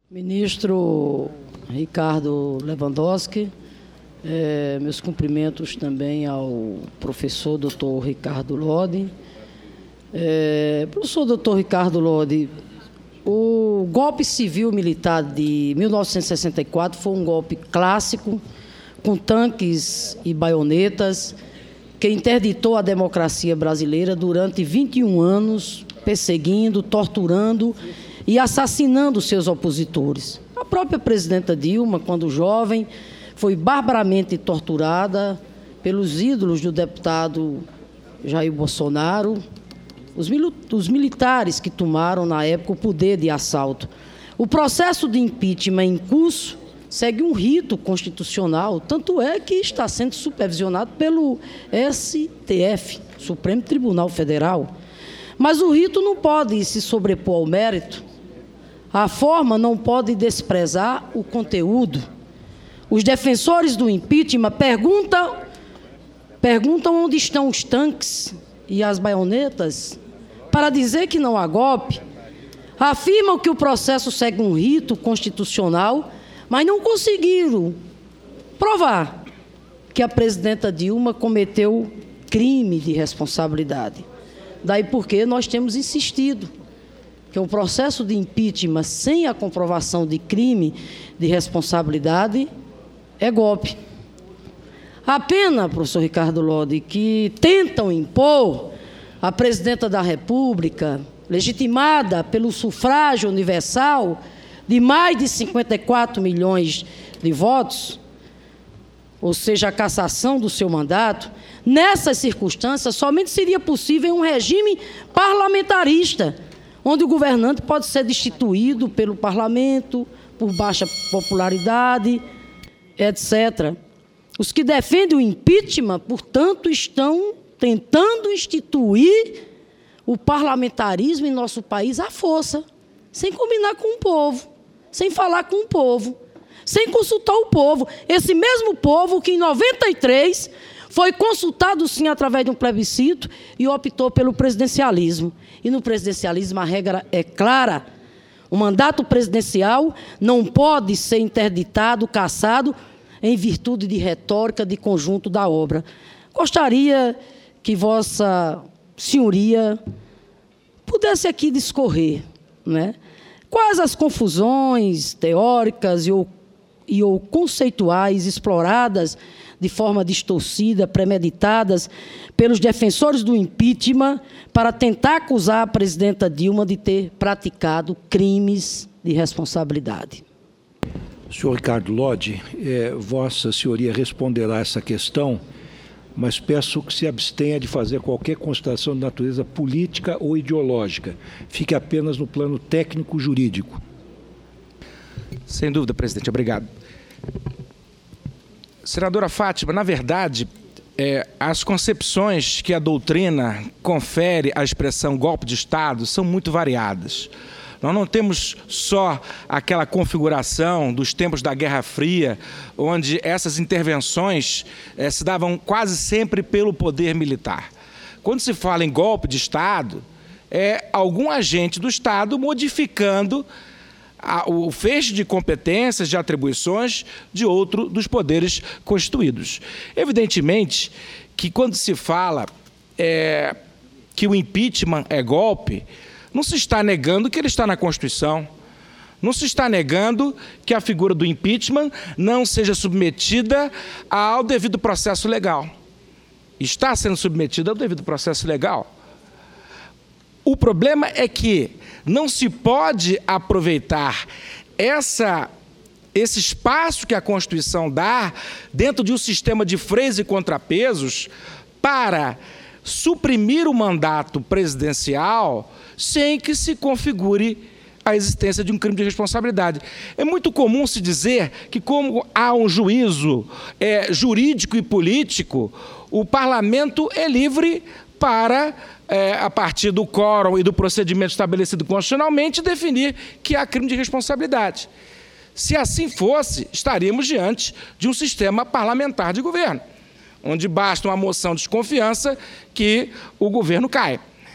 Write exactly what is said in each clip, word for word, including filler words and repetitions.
Ministro Ricardo Lewandowski, é, meus cumprimentos também ao professor doutor Ricardo Lodi. É, professor doutor Ricardo Lodi, o golpe civil-militar de mil novecentos e sessenta e quatro foi um golpe clássico, com tanques e baionetas, que interditou a democracia brasileira durante vinte e um anos, perseguindo, torturando e assassinando seus opositores. A própria presidenta Dilma, quando jovem, foi barbaramente torturada pelos ídolos do deputado Jair Bolsonaro, os, mil os militares que tomaram, na época, o poder de assalto. O processo de impeachment em curso segue um rito constitucional, tanto é que está sendo supervisionado pelo S T F, Supremo Tribunal Federal. Mas o rito não pode se sobrepor ao mérito. A forma não pode desprezar o conteúdo. Os defensores do impeachment perguntam, perguntam onde estão os tanques e as baionetas para dizer que não há golpe. Afirmam que o processo segue um rito constitucional, mas não conseguiram provar que a presidenta Dilma cometeu crime de responsabilidade. Daí porque nós temos insistido que o processo de impeachment sem a comprovação de crime de responsabilidade é golpe. A pena, professor Ricardo Lodi, que tentam impor à presidenta da República, legitimada pelo sufrágio universal de mais de cinquenta e quatro milhões de votos, ou seja, a cassação do seu mandato, nessas circunstâncias somente seria possível um regime parlamentarista, onde o governante pode ser destituído pelo parlamento, por baixa popularidade, etcétera. Os que defendem o impeachment, portanto, estão tentando instituir o parlamentarismo em nosso país à força, sem combinar com o povo, sem falar com o povo, sem consultar o povo. Esse mesmo povo que, em noventa e três, foi consultado, sim, através de um plebiscito e optou pelo presidencialismo. E no presidencialismo a regra é clara. O mandato presidencial não pode ser interditado, cassado, em virtude de retórica de conjunto da obra. Gostaria que Vossa Senhoria pudesse aqui discorrer, né? Quais as confusões teóricas e ou, e ou conceituais exploradas de forma distorcida, premeditadas pelos defensores do impeachment para tentar acusar a presidenta Dilma de ter praticado crimes de responsabilidade? Senhor Ricardo Lodi, é, Vossa Senhoria responderá essa questão, mas peço que se abstenha de fazer qualquer consideração de natureza política ou ideológica. Fique apenas no plano técnico-jurídico. Sem dúvida, presidente. Obrigado. Senadora Fátima, na verdade, é, as concepções que a doutrina confere à expressão golpe de Estado são muito variadas. Nós não temos só aquela configuração dos tempos da Guerra Fria, onde essas intervenções eh, se davam quase sempre pelo poder militar. Quando se fala em golpe de Estado, é algum agente do Estado modificando a, o feixe de competências, de atribuições de outro dos poderes constituídos. Evidentemente que quando se fala é, que o impeachment é golpe, não se está negando que ele está na Constituição. Não se está negando que a figura do impeachment não seja submetida ao devido processo legal. Está sendo submetida ao devido processo legal. O problema é que não se pode aproveitar essa, esse espaço que a Constituição dá dentro de um sistema de freios e contrapesos para suprimir o mandato presidencial sem que se configure a existência de um crime de responsabilidade. É muito comum se dizer que, como há um juízo é, jurídico e político, o parlamento é livre para, é, a partir do quórum e do procedimento estabelecido constitucionalmente, definir que há crime de responsabilidade. Se assim fosse, estaríamos diante de um sistema parlamentar de governo, onde basta uma moção de desconfiança que o governo cai.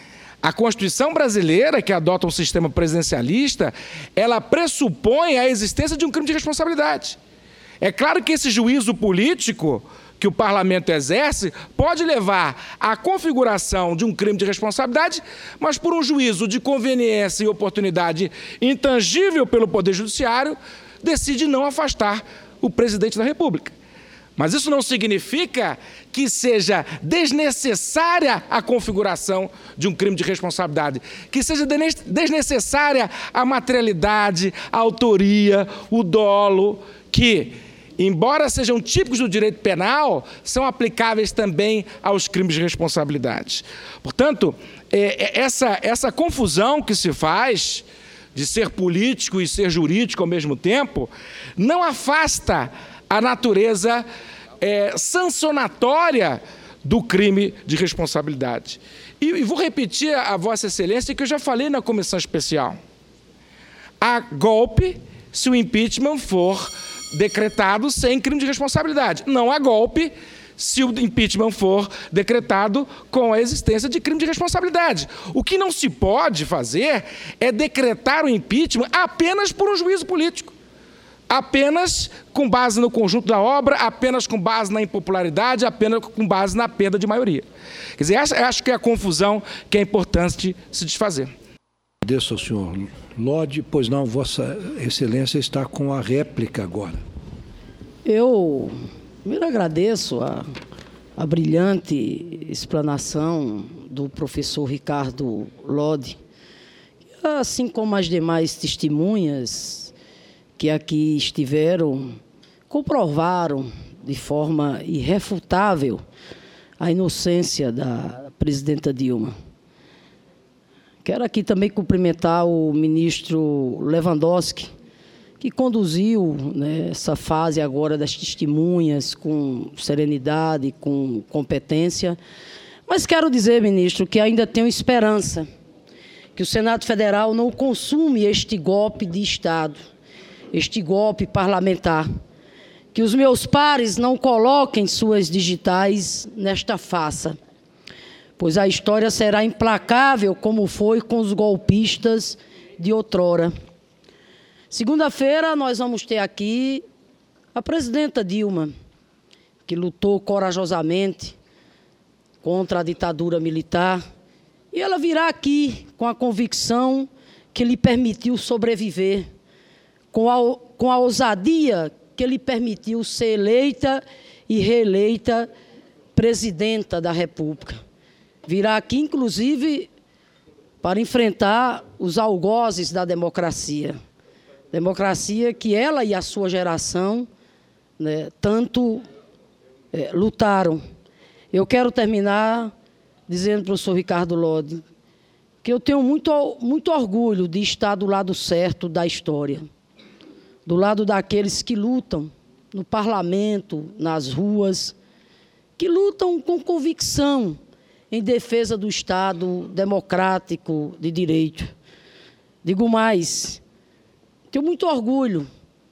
A Constituição brasileira, que adota um sistema presidencialista, ela pressupõe a existência de um crime de responsabilidade. É claro que esse juízo político que o parlamento exerce pode levar à configuração de um crime de responsabilidade, mas por um juízo de conveniência e oportunidade intangível pelo Poder Judiciário, decide não afastar o presidente da República. Mas isso não significa que seja desnecessária a configuração de um crime de responsabilidade, que seja desnecessária a materialidade, a autoria, o dolo, que, embora sejam típicos do direito penal, são aplicáveis também aos crimes de responsabilidade. Portanto, essa, essa confusão que se faz de ser político e ser jurídico ao mesmo tempo, não afasta a natureza é, sancionatória do crime de responsabilidade. E, e vou repetir a Vossa Excelência que eu já falei na comissão especial. Há golpe se o impeachment for decretado sem crime de responsabilidade. Não há golpe se o impeachment for decretado com a existência de crime de responsabilidade. O que não se pode fazer é decretar o impeachment apenas por um juízo político. Apenas com base no conjunto da obra, apenas com base na impopularidade, apenas com base na perda de maioria. Quer dizer, essa, acho que é a confusão que é importante se desfazer. Agradeço ao senhor Lodi, pois não, Vossa Excelência está com a réplica agora. Eu primeiro agradeço a, a brilhante explanação do professor Ricardo Lodi, assim como as demais testemunhas que aqui estiveram, comprovaram de forma irrefutável a inocência da presidenta Dilma. Quero aqui também cumprimentar o ministro Lewandowski, que conduziu, né, essa fase agora das testemunhas com serenidade, com competência. Mas quero dizer, ministro, que ainda tenho esperança que o Senado Federal não consuma este golpe de Estado, este golpe parlamentar, que os meus pares não coloquem suas digitais nesta farsa, pois a história será implacável como foi com os golpistas de outrora. Segunda-feira nós vamos ter aqui a presidenta Dilma, que lutou corajosamente contra a ditadura militar, e ela virá aqui com a convicção que lhe permitiu sobreviver, com a, com a ousadia que lhe permitiu ser eleita e reeleita presidenta da República. Virá aqui, inclusive, para enfrentar os algozes da democracia. Democracia que ela e a sua geração, né, tanto é, lutaram. Eu quero terminar dizendo para o professor Ricardo Lodi que eu tenho muito, muito orgulho de estar do lado certo da história, do lado daqueles que lutam no parlamento, nas ruas, que lutam com convicção em defesa do Estado democrático de direito. Digo mais, tenho muito orgulho,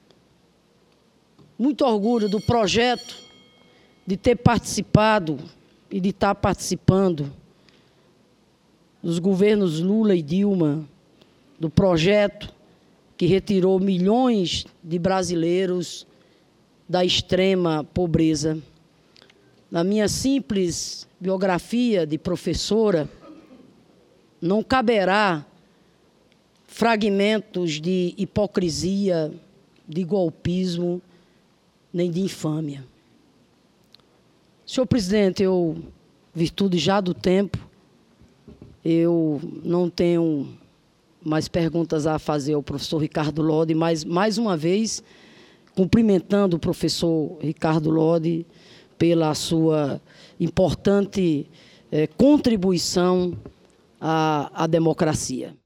muito orgulho do projeto de ter participado e de estar participando dos governos Lula e Dilma, do projeto que retirou milhões de brasileiros da extrema pobreza. Na minha simples biografia de professora, não caberá fragmentos de hipocrisia, de golpismo, nem de infâmia. Senhor presidente, eu, virtude já do tempo, eu não tenho mais perguntas a fazer ao professor Ricardo Lodi, mas, mais uma vez, cumprimentando o professor Ricardo Lodi pela sua importante eh, contribuição à, à democracia.